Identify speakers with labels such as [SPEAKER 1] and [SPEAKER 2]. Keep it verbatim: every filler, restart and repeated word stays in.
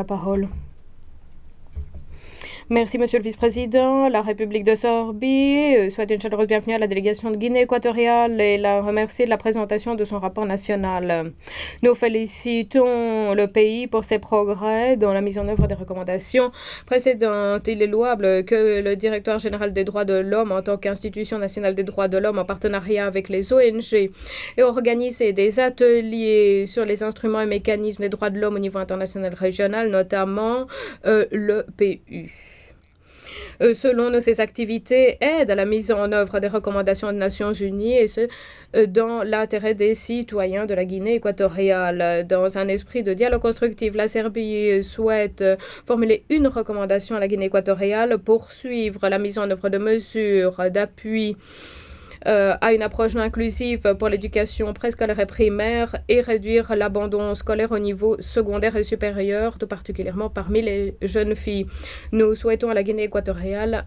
[SPEAKER 1] la parole. Merci, Monsieur le Vice-président. La République de Serbie euh, souhaite une chaleureuse bienvenue à la délégation de Guinée équatoriale et la remercie de la présentation de son rapport national. Nous félicitons le pays pour ses progrès dans la mise en œuvre des recommandations précédentes. Il est louable que le Directoire général des droits de l'homme, en tant qu'institution nationale des droits de l'homme, en partenariat avec les O N G, ait organisé des ateliers sur les instruments et mécanismes des droits de l'homme au niveau international régional, notamment euh, le P U. Euh, selon nous, ces activités aident à la mise en œuvre des recommandations des Nations Unies et ce, euh, dans l'intérêt des citoyens de la Guinée équatoriale. Dans un esprit de dialogue constructif, la Serbie souhaite euh, formuler une recommandation à la Guinée équatoriale pour suivre la mise en œuvre de mesures d'appui Euh, à une approche inclusive pour l'éducation préscolaire et primaire et réduire l'abandon scolaire au niveau secondaire et supérieur, tout particulièrement parmi les jeunes filles. Nous souhaitons à la Guinée équatoriale